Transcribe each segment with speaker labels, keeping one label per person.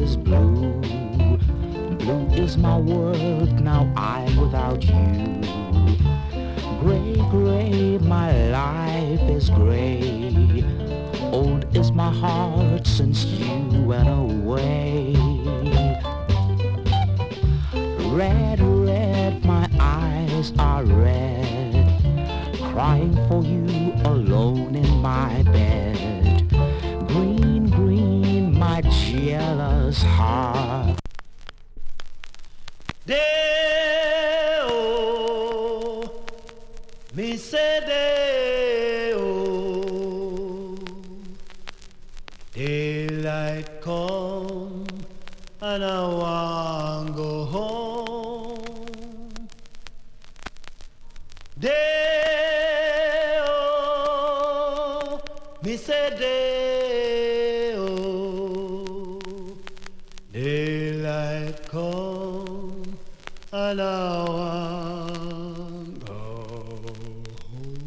Speaker 1: is blue. Blue is my world, now I'm without you. Gray, gray, my life is gray. Old is my heart since you went away. Red, red, my eyes are red, crying for you alone in my bed. Green, green, my jealous heart.
Speaker 2: Deo, me say Deo, daylight come and I want go home. Deo, me say Deo, daylight come and I want go home.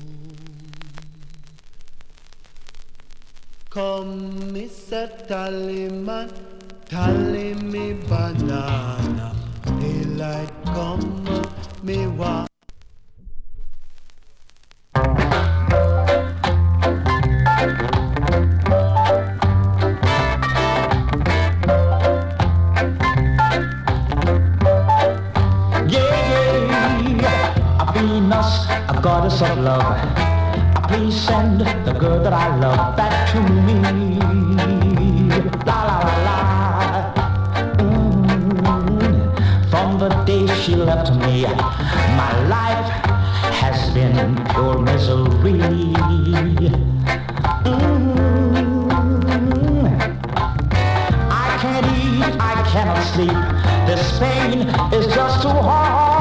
Speaker 2: Come, Mr. Tallyman, tally me banana. Daylight come, me want.
Speaker 1: A goddess of love, please send the girl that I love back to me. La la la la. From the day she left me, my life has been pure misery. I can't eat, I cannot sleep. This pain is just too hard.